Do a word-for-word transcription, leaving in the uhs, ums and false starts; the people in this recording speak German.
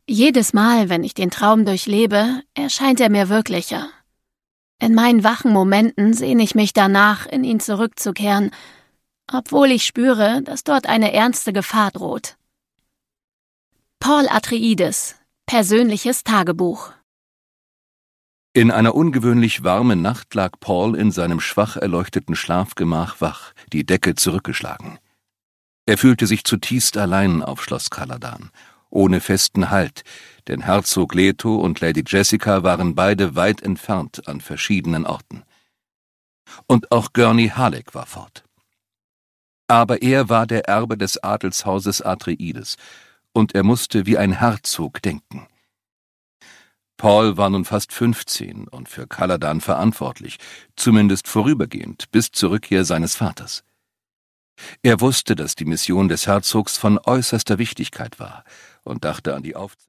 Jedes Mal, wenn ich den Traum durchlebe, erscheint er mir wirklicher. In meinen wachen Momenten sehne ich mich danach, in ihn zurückzukehren, obwohl ich spüre, dass dort eine ernste Gefahr droht. Paul Atreides, persönliches Tagebuch. In einer ungewöhnlich warmen Nacht lag Paul in seinem schwach erleuchteten Schlafgemach wach, die Decke zurückgeschlagen. Er fühlte sich zutiefst allein auf Schloss Caladan, ohne festen Halt, denn Herzog Leto und Lady Jessica waren beide weit entfernt an verschiedenen Orten. Und auch Gurney Halleck war fort. Aber er war der Erbe des Adelshauses Atreides, und er musste wie ein Herzog denken. Paul war nun fast fünfzehn und für Caladan verantwortlich, zumindest vorübergehend, bis zur Rückkehr seines Vaters. Er wusste, dass die Mission des Herzogs von äußerster Wichtigkeit war und dachte an die Aufzeichnung